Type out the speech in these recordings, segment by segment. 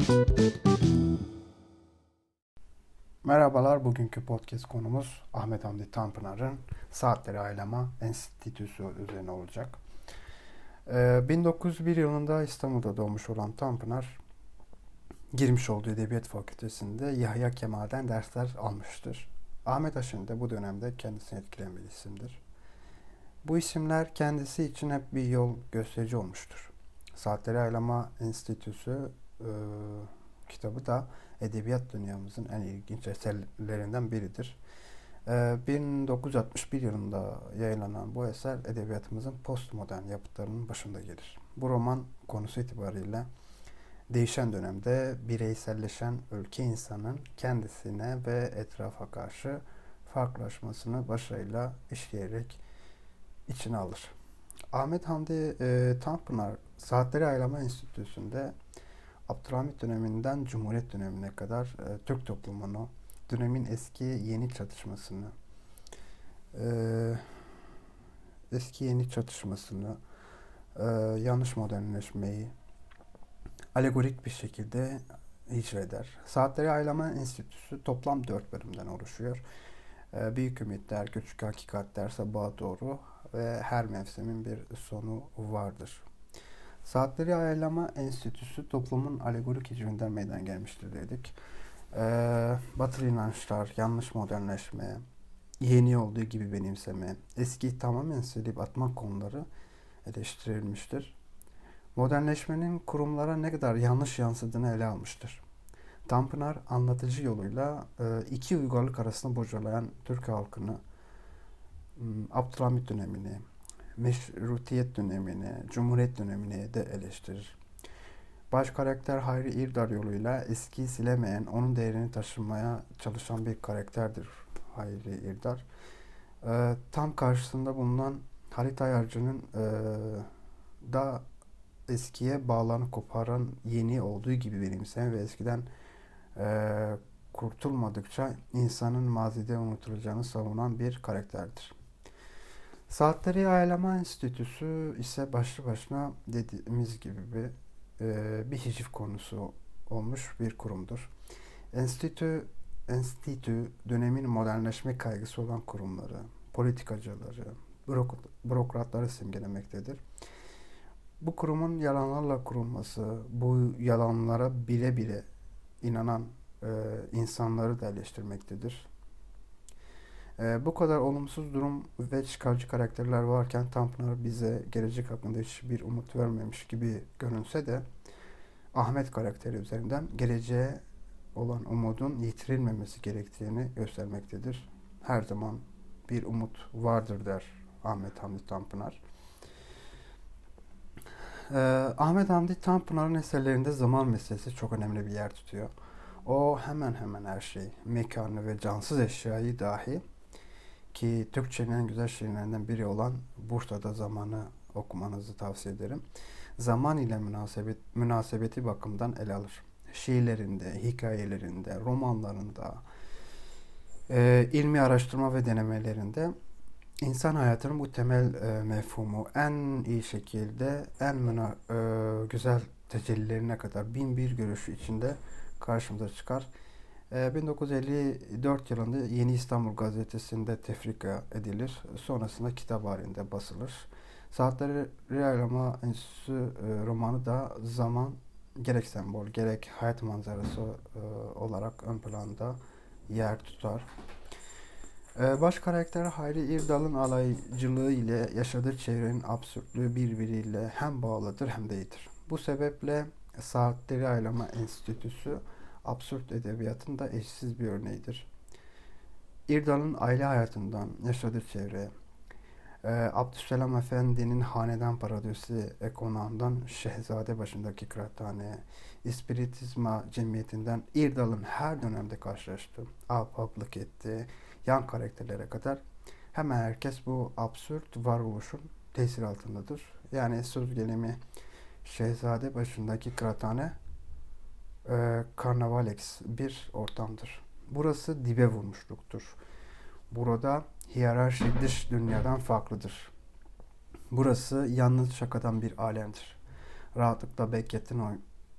Merhabalar, bugünkü podcast konumuz Ahmet Hamdi Tanpınar'ın Saatleri Aylama Enstitüsü üzerine olacak. 1901 yılında İstanbul'da doğmuş olan Tanpınar, girmiş olduğu Edebiyat Fakültesi'nde Yahya Kemal'den dersler almıştır. Ahmet Haşin de bu dönemde kendisini etkileyen bir isimdir. Bu isimler kendisi için hep bir yol gösterici olmuştur. Saatleri Aylama Enstitüsü kitabı da edebiyat dünyamızın en ilginç eserlerinden biridir. 1961 yılında yayınlanan bu eser edebiyatımızın postmodern yapıtlarının başında gelir. Bu roman konusu itibariyle değişen dönemde bireyselleşen ülke insanın kendisine ve etrafa karşı farklılaşmasını başarıyla işleyerek içine alır. Ahmet Hamdi Tanpınar Saatleri Aylama Enstitüsü'nde Abdülhamit döneminden Cumhuriyet dönemine kadar Türk toplumunu, dönemin eski yeni çatışmasını, yanlış modernleşmeyi alegorik bir şekilde hicveder. Saatleri Aylama Enstitüsü toplam 4 bölümden oluşuyor. Büyük Ümitler, Küçük Hakikatler, Sabaha Doğru ve her mevsimin bir sonu vardır. Saatleri Aylama Enstitüsü toplumun alegorik hicvinden meydana gelmiştir dedik. Batılı inançlar, yanlış modernleşme, yeni olduğu gibi benimseme, eskiyi tamamen silip atmak konuları eleştirilmiştir. Modernleşmenin kurumlara ne kadar yanlış yansıdığını ele almıştır. Tanpınar anlatıcı yoluyla iki uygarlık arasında bocalayan Türk halkını, Abdülhamit dönemini, Meşrutiyet dönemini, Cumhuriyet dönemini de eleştirir. Baş karakter Hayri İrdar yoluyla eskiyi silemeyen, onun değerini taşımaya çalışan bir karakterdir Hayri İrdar. Tam karşısında bulunan Halit Ayarcı'nın da eskiye bağlarını koparan, yeni olduğu gibi benimseyen ve eskiden kurtulmadıkça insanın mazide unutulacağını savunan bir karakterdir. Saatleri Aylama Enstitüsü ise başlı başına dediğimiz gibi bir hiciv konusu olmuş bir kurumdur. Enstitü dönemin modernleşme kaygısı olan kurumları, politikacıları, bürokratları simgelemektedir. Bu kurumun yalanlarla kurulması, bu yalanlara bile bile inanan insanları da eleştirmektedir. Bu kadar olumsuz durum ve çıkarcı karakterler varken Tanpınar bize gelecek hakkında hiçbir umut vermemiş gibi görünse de Ahmet karakteri üzerinden geleceğe olan umudun yitirilmemesi gerektiğini göstermektedir. Her zaman bir umut vardır der Ahmet Hamdi Tanpınar. Ahmet Hamdi Tanpınar'ın eserlerinde zaman meselesi çok önemli bir yer tutuyor. O hemen hemen her şey, mekanı ve cansız eşyayı dahi, ki Türkçenin en güzel şiirlerinden biri olan Bursa'da Zaman'ı okumanızı tavsiye ederim. Zaman ile münasebeti bakımından ele alır. Şiirlerinde, hikayelerinde, romanlarında, ilmi araştırma ve denemelerinde insan hayatının bu temel mefhumu en iyi şekilde, güzel tecellilerine kadar bin bir görüşü içinde karşımıza çıkar. 1954 yılında Yeni İstanbul Gazetesi'nde tefrika edilir. Sonrasında kitap halinde basılır. Saatleri Aylama Enstitüsü romanı da zaman gerek sembol gerek hayat manzarası olarak ön planda yer tutar. Baş karakter Hayri İrdal'ın alaycılığı ile yaşadığı çevrenin absürtlüğü birbiriyle hem bağlıdır hem de iyidir. Bu sebeple Saatleri Aylama Enstitüsü absürt edebiyatın da eşsiz bir örneğidir. İrdal'ın aile hayatından, yaşadığı çevre, Abdüsselam Efendi'nin hanedan paradisi konağından Şehzade başındaki kıraathane, İspiritizma cemiyetinden İrdal'ın her dönemde karşılaştığı, ahbaplık ettiği yan karakterlere kadar hemen herkes bu absürt varoluşun tesir altındadır. Yani söz gelimi Şehzade başındaki kıraathane Karnavalex bir ortamdır. Burası dibe vurmuşluktur. Burada hiyerarşi dış dünyadan farklıdır. Burası yalnız şakadan bir alemdir. Rahatlıkla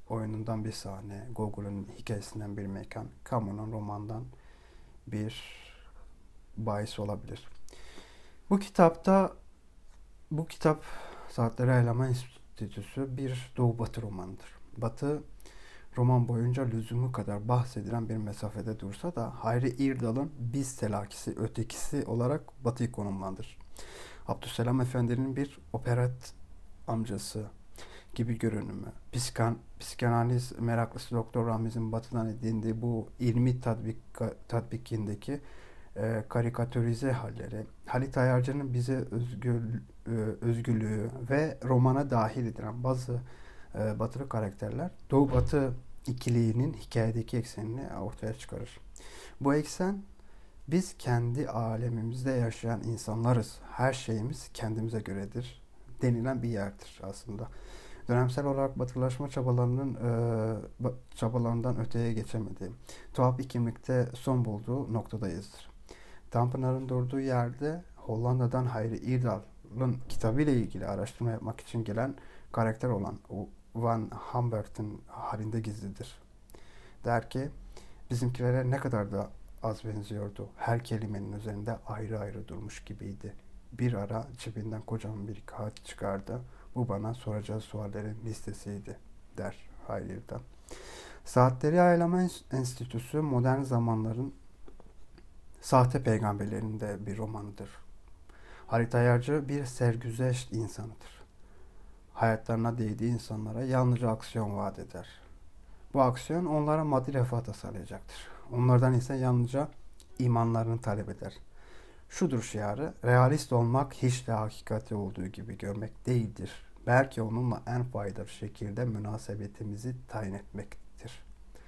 oyunundan bir sahne, Gogol'un hikayesinden bir mekan, Camus'un romandan bir bahis olabilir. Bu kitapta, bu kitap Saatleri Ayarlama Enstitüsü bir Doğu Batı romanıdır. Batı roman boyunca lüzumu kadar bahsedilen bir mesafede dursa da Hayri İrdal'ın biz telakisi, ötekisi olarak Batı'yı konumlandırır. Abdüsselam Efendi'nin bir operat amcası gibi görünümü, psikanaliz meraklısı Doktor Ramiz'in Batı'dan edindiği bu ilmi tatbikindeki karikatürize halleri, Halit Ayarcı'nın bize özgürlüğü ve romana dahil edilen bazı batılı karakterler Doğu-Batı ikiliğinin hikayedeki eksenini ortaya çıkarır. Bu eksen biz kendi alemimizde yaşayan insanlarız. Her şeyimiz kendimize göredir denilen bir yerdir aslında. Dönemsel olarak batılaşma çabalarından öteye geçemediği, tuhaf bir kimlikte son bulduğu noktadayızdır. Tanpınar'ın durduğu yerde Hollanda'dan Hayri İrdal'ın kitabıyla ilgili araştırma yapmak için gelen karakter olan Van Humbert'in halinde gizlidir. Der ki, bizimkilere ne kadar da az benziyordu. Her kelimenin üzerinde ayrı ayrı durmuş gibiydi. Bir ara cebinden kocaman bir kağıt çıkardı. Bu bana soracağı suallerin listesiydi, der Hayri İrdal. Saatleri Ayarlama Enstitüsü modern zamanların sahte peygamberlerinde bir romanıdır. Halit Ayarcı bir sergüzeşt insanıdır. Hayatlarına değdiği insanlara yalnızca aksiyon vaat eder. Bu aksiyon onlara maddi refah da sağlayacaktır. Onlardan ise yalnızca imanlarını talep eder. Şudur şiarı, realist olmak hiç de hakikati olduğu gibi görmek değildir. Belki onunla en faydalı şekilde münasebetimizi tayin etmektir.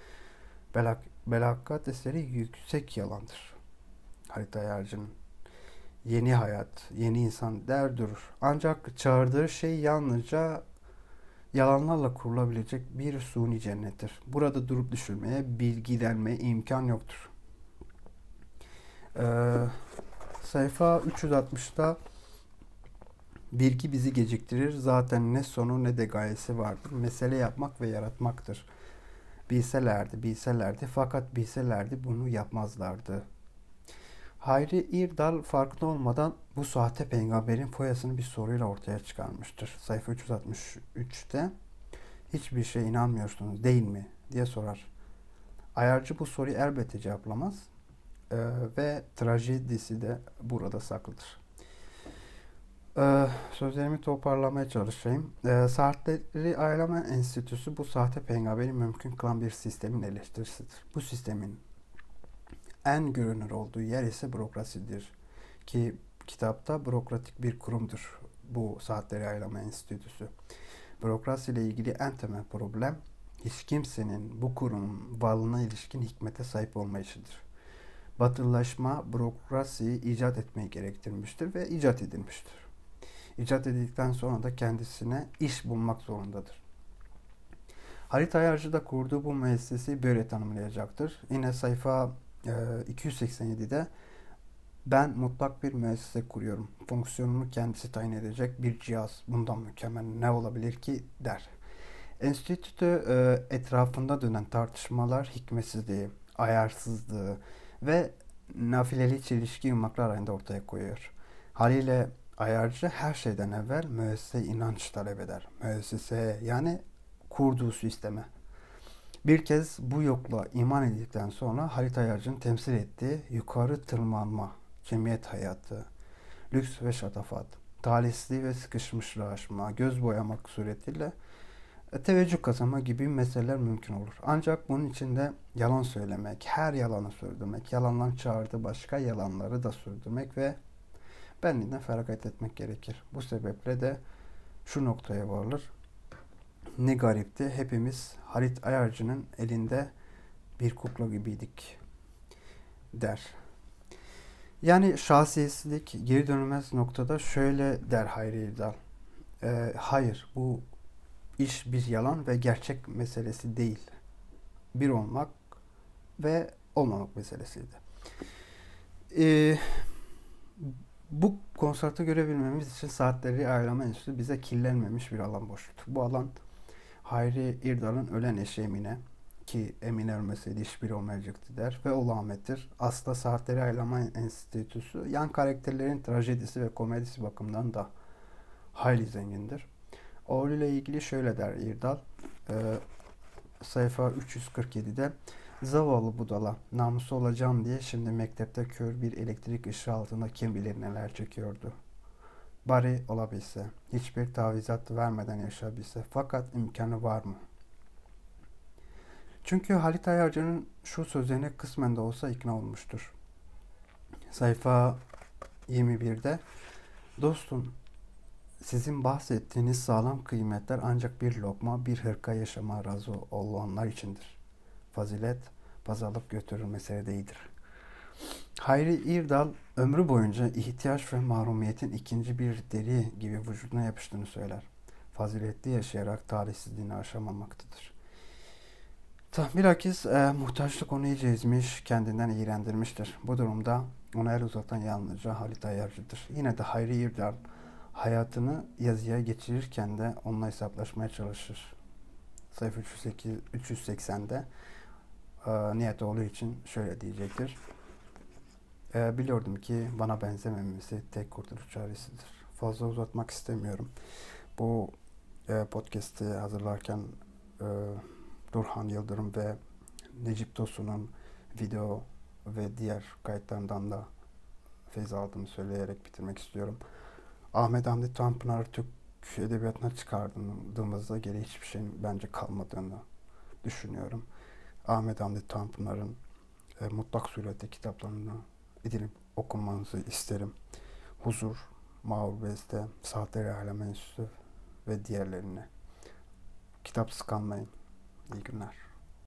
Belakat eseri yüksek yalandır. Halit Ayarcı'nın yeni hayat, yeni insan der durur. Ancak çağırdığı şey yalnızca yalanlarla kurulabilecek bir suni cennettir. Burada durup düşünmeye, bilgilenmeye imkan yoktur. Sayfa 360'da bilgi bizi geciktirir. Zaten ne sonu ne de gayesi vardır. Mesele yapmak ve yaratmaktır. Bilselerdi fakat bilselerdi bunu yapmazlardı. Hayri İrdal farkında olmadan bu sahte peygamberin foyasını bir soruyla ortaya çıkarmıştır. Sayfa 363'te hiçbir şeye inanmıyorsunuz değil mi diye sorar. Ayarcı bu soruyu elbette cevaplamaz ve trajedisi de burada saklıdır. Sözlerimi toparlamaya çalışayım. Saatleri Ayarlama Enstitüsü bu sahte peygamberi mümkün kılan bir sistemin eleştirisidir. Bu sistemin en görünür olduğu yer ise bürokrasidir. Ki kitapta bürokratik bir kurumdur bu Saatleri Ayarlama Enstitüsü. Bürokrasi ile ilgili en temel problem hiç kimsenin bu kurumun varlığına ilişkin hikmete sahip olmayışıdır. Batılılaşma bürokrasiyi icat etmeyi gerektirmiştir ve icat edilmiştir. İcat edildikten sonra da kendisine iş bulmak zorundadır. Halit Ayarcı da kurduğu bu müesseseyi böyle tanımlayacaktır. Yine sayfa 287'de ben mutlak bir müessese kuruyorum. Fonksiyonunu kendisi tayin edecek bir cihaz. Bundan mükemmel ne olabilir ki der. Enstitü etrafında dönen tartışmalar hikmetsizliği, ayarsızlığı ve nafileli çelişki yumaklar halinde ortaya koyuyor. Haliyle Ayarcı her şeyden evvel müesseseye inanç talep eder. Müesseseye yani kurduğu sisteme. Bir kez bu yokluğa iman edildikten sonra Halit Ayarcı'nın temsil ettiği yukarı tırmanma, cemiyet hayatı, lüks ve şatafat, talihsizliği ve sıkışmışlaşma, göz boyamak suretiyle teveccüh kazanma gibi meseleler mümkün olur. Ancak bunun içinde yalan söylemek, her yalanı sürdürmek, yalandan çağırdığı başka yalanları da sürdürmek ve benliğinden feragat etmek gerekir. Bu sebeple de şu noktaya varılır. Ne garipti, hepimiz Halit Ayarcı'nın elinde bir kukla gibiydik der. Yani şahsiyetsizlik geri dönülmez noktada şöyle der Hayri İrdal. Hayır, bu iş bir yalan ve gerçek meselesi değil. Bir olmak ve olmamak meselesiydi. Bu konsepti görebilmemiz için Saatleri Ayarlama Enstitüsü bize kirlenmemiş bir alan boşluktur. Bu alan Hayri İrdal'ın ölen eşi Emine, ki Emine ölmeseydi hiçbiri olmayacaktı der ve oğlu Ahmet'tir. Aslında Saatleri Ayarlama Enstitüsü yan karakterlerin trajedisi ve komedisi bakımından da hayli zengindir. Oğluyla ilgili şöyle der İrdal, e, sayfa 347'de: zavallı budala, namusu olacağım diye şimdi mektepte kör bir elektrik ışığı altında kim bilir neler çekiyordu. Bari olabilse, hiçbir tavizat vermeden yaşayabilse, fakat imkanı var mı? Çünkü Halit Ayarcı'nın şu sözlerine kısmen de olsa ikna olmuştur. Sayfa 21'de: dostum, sizin bahsettiğiniz sağlam kıymetler ancak bir lokma, bir hırka yaşama razı olanlar içindir. Fazilet, baz alıp götürür mesele değildir. Hayri İrdal ömrü boyunca ihtiyaç ve mahrumiyetin ikinci bir deri gibi vücuduna yapıştığını söyler. Faziletli yaşayarak talihsizliğini aşamamaktadır. Bilakis muhtaçlık onu iyice ezmiş, kendinden iğrendirmiştir. Bu durumda ona el uzatan yalnızca Halit Ayarcı'dır. Yine de Hayri İrdal hayatını yazıya geçirirken de onunla hesaplaşmaya çalışır. Sayfa 380'de niyet olduğu için şöyle diyecektir: biliyordum ki bana benzememesi tek kurtuluş çaresidir. Fazla uzatmak istemiyorum. Bu podcast'i hazırlarken e, Durhan Yıldırım ve Necip Tosun'un video ve diğer kayıtlarından da feyz aldığımı söyleyerek bitirmek istiyorum. Ahmet Hamdi Tanpınar'ı Türk edebiyatına çıkardığımızda geri hiçbir şeyin bence kalmadığını düşünüyorum. Ahmet Hamdi Tanpınar'ın mutlak surette kitaplarını edinip okumanızı isterim. Huzur, Mağrur Beste, Saatleri Ayarlama Enstitüsü ve diğerlerine. Kitapsız kalmayın. İyi günler.